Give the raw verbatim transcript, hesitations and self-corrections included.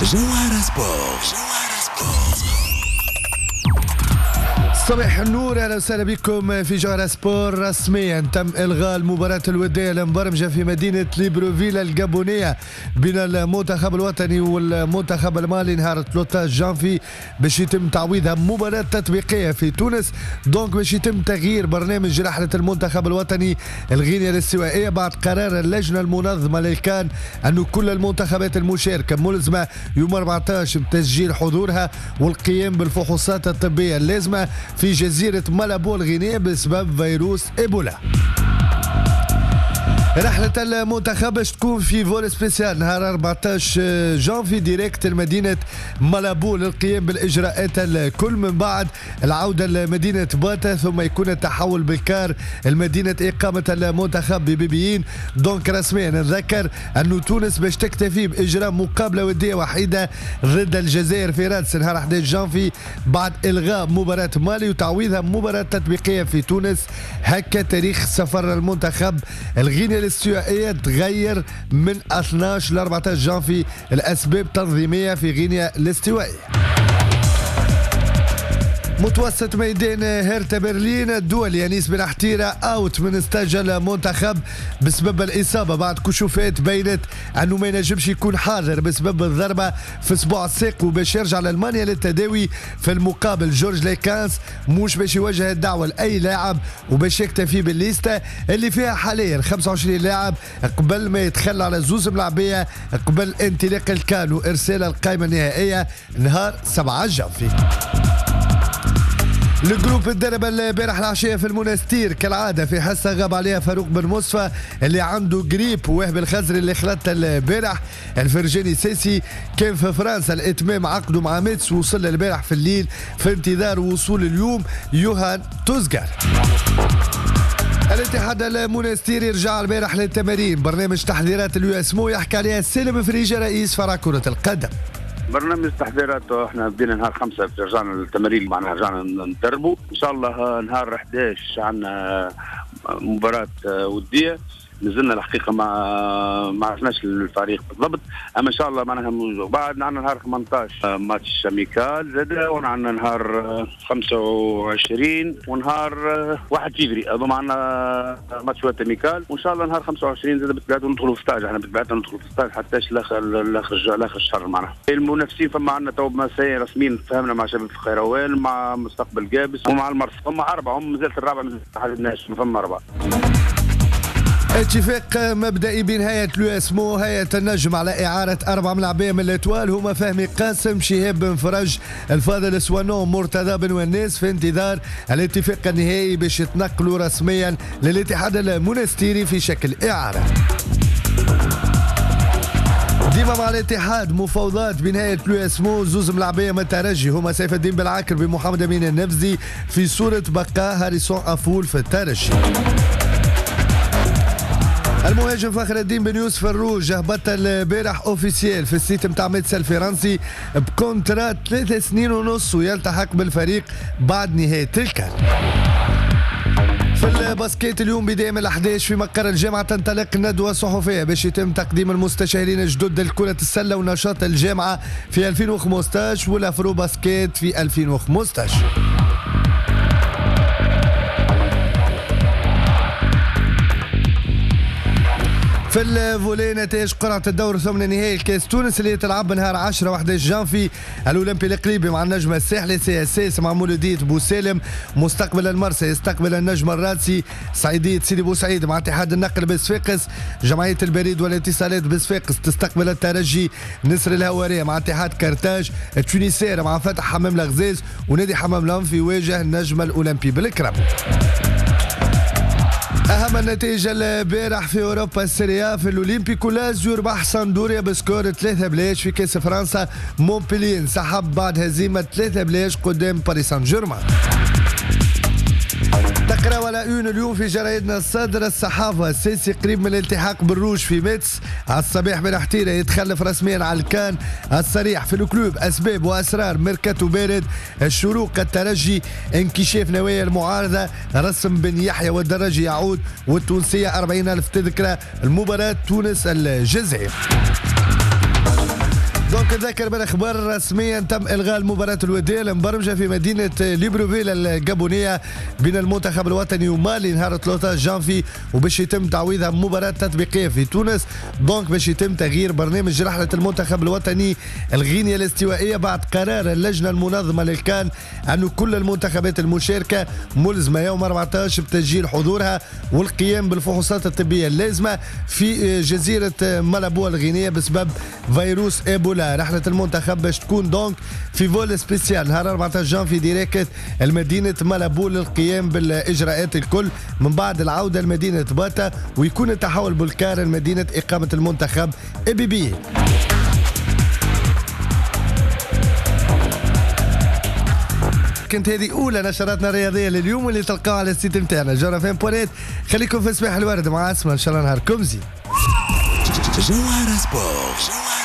جوهرة سبور. جوهرة سبور. صباح النور، اهلا وسهلا بكم في جوهرة سبور. رسميا تم الغاء المباراة الودية المبرمجة في مدينة ليبروفيل الجابونية بين المنتخب الوطني والمنتخب المالي نهار ثلاثة عشر جانفي باش يتم تعويضها مباراة تطبيقية في تونس. دونك باش يتم تغيير برنامج رحلة المنتخب الوطني الغينيا الاستوائية بعد قرار اللجنة المنظمة للكان أن كل المنتخبات المشاركة ملزمة يوم أربعة عشر بتسجيل حضورها والقيام بالفحوصات الطبية اللازمة في جزيرة مالابو الغينية بسبب فيروس إيبولا. رحلة المنتخب باش تكون في فول سبيسيال نهار أربعة عشر جانفي ديريكت لمدينة مالابو للقيام بالإجراءات الكل من بعد العودة لمدينة باتا، ثم يكون التحول بالكار لمدينة إقامة المنتخب ببيبيين. دونك رسميا نذكر أن تونس باش تكتفي بإجراء مقابلة ودية وحيدة ضد الجزائر في رادس نهار أحد عشر جانفي بعد إلغاء مباراة مالي وتعويضها مباراة تطبيقية في تونس. هكا تاريخ سفر المنتخب الغينيا الاستوائية تغير من اثني عشر ل أربعة عشر جانفي الأسباب تنظيمية في غينيا الاستوائية. متوسط ميدان هيرتا برلين الدولي أنيس بن حتيرة اوت من استاج المنتخب بسبب الإصابة بعد كشوفات بينت أنه ما ينجمش يكون حاضر بسبب الضربة في صباع الساق وباش يرجع لألمانيا للتداوي. في المقابل جورج ليكانس مش باش يوجه الدعوة لأي لاعب وباش يكتفي بالليستة اللي فيها حاليا خمسة وعشرين لاعب قبل ما يتخلى على زوز ملاعبية قبل انطلاق الكان وإرسال القائمة النهائية نهار سبعة جانفي. الجروب الدرب البارح العشية في المنستير كالعادة في حصة غاب عليها فاروق بن مصفى اللي عنده جريب، ووهب الخزري اللي خلط البارح. الفرجاني سيسي كان في فرنسا الاتمام عقده مع ميتس ووصل البارح في الليل في انتظار وصول اليوم يوهان توزجار. الاتحاد المنستيري رجع البارح للتمارين. برنامج تحضيرات اليو اسمو يحكي عليها سالم فريجة رئيس فرع كرة القدم. برنامج تحضيراته احنا بدينا نهار خمسة رجعنا للتمارين، معناها رجعنا ندربوا ان شاء الله. نهار أحد عشر عندنا مباراة ودية، نزلنا الحقيقة ما ما عرفناش الفريق بالضبط، اما ان شاء الله معناها بعد عندنا نهار ثمانية عشر ماتش اميكال زاد، وعندنا نهار خمسة وعشرين ونهار واحد فيفري اظن عندنا ماتشات اميكال، وان شاء الله نهار خمسة وعشرين زاد بالتبعات ندخلوا في ستاج. احنا بالتبعات ندخلوا في ستاج حتى لاخر لاخر لاخر الشهر. معناها المنافسين فما عندنا تو مسائل رسميين فهمنا مع شباب الخيروان مع مستقبل جابس ومع المرس، فما اربعه هم مازالت الرابعه ما حددناش، فما اربعه. اتفاق مبدئي بين هيئة لو اسمو هيئة النجم على إعارة أربع ملاعبية من الأتوال هما فهمي قاسم، شهاب بن فرج، الفاضل سوانو، مرتضى بن وناس، في انتظار الاتفاق النهائي باش يتنقلوا رسميا للاتحاد المنستيري في شكل إعارة. ديما مع الاتحاد مفاوضات بين هيئة لو اسمو زوز ملاعبية من الترجي هما سيف الدين بالعكر بمحمد أمين النفزي في صورة بقاء هاريسون أفول في الترجي. المهاجم فخر الدين بن يوسف الروج هبط البارح اوفيسيال في السيت نتاع ميتسا الفرنسي بكونترات ثلاث سنين ونص ويلتحق بالفريق بعد نهاية الكان. في الباسكيت اليوم بداية من الأحد عشر في مقر الجامعة تنطلق ندوة صحفية باش يتم تقديم المستشارين الجدد لكرة السلة ونشاط الجامعة في ألفين وخمسطاش والأفرو باسكيت في ألفين وخمسطاش. في الفولي نتائج قرعة الدور ثمن نهائي الكاس تونس اللي تلعب نهار عشرة واحد عشر جانفي. الأولمبي القليبي مع النجم الساحلي، سي اس اس مع مولودية بوسالم، مستقبل المرسى يستقبل النجم الرادسي، سعيدية سيدي بوسعيد مع اتحاد النقل بصفاقس، جمعية البريد والاتصالات بصفاقس تستقبل الترجي، نسر الهوارية مع اتحاد كرتاج، التونسير مع فتح حمام الغزاز، ونادي حمام الأنف يواجه النجم الأولمبي بالكرم. أهم النتائج البارح في أوروبا السيريا في الأولمبيكو لازيو ربح ساندوريا بسكور ثلاثة بلاش في كأس فرنسا. مونبلييه انسحب بعد هزيمة ثلاثة بلاش قدام باريس سان جيرمان. تقرا ولا اون اليوم في جرايدنا الصادرة الصحافة السيسي قريب من الالتحاق بالروج في ميتس. على الصباح بن حتيرة يتخلف رسميا على الكان. الصريح في الكلوب اسباب واسرار ميركاتو بارد، الشروق الترجي، انكشاف نوايا المعارضة، رسم بن يحيى والدراجي يعود، والتونسية أربعين ألف تذكرة المباراة تونس الجزائر. دونك دونك نذكر بالاخبار رسميا تم الغاء المباراه الوديه المبرمجه في مدينه ليبروفيل الجابونيه بين المنتخب الوطني ومالي نهار ثلاثة عشر جانفي، وباش يتم تعويضها مباراه تطبيقيه في تونس. دونك باش يتم تغيير برنامج رحله المنتخب الوطني الغينيا الاستوائيه بعد قرار اللجنه المنظمه للكان انه كل المنتخبات المشاركه ملزمه يوم أربعة عشر بتسجيل حضورها والقيام بالفحوصات الطبيه اللازمه في جزيره مالابو الغينيه بسبب فيروس ايبولا. رحله المنتخب باش تكون دونك في فول سبيسيال نهار أربعة عشر جانفي ديريكت المدينه مالابو للقيام بالاجراءات الكل من بعد العوده لمدينه باتا، ويكون التحول بالكار لمدينه اقامه المنتخب اي بي بي. كانت هذه اولى نشراتنا الرياضيه لليوم واللي تلقاوها على السيت نتاعنا جوهر اف ام بوينت. خليكم في صباح الورد مع اسماء، ان شاء الله نهاركم زين. جوهر سبورت.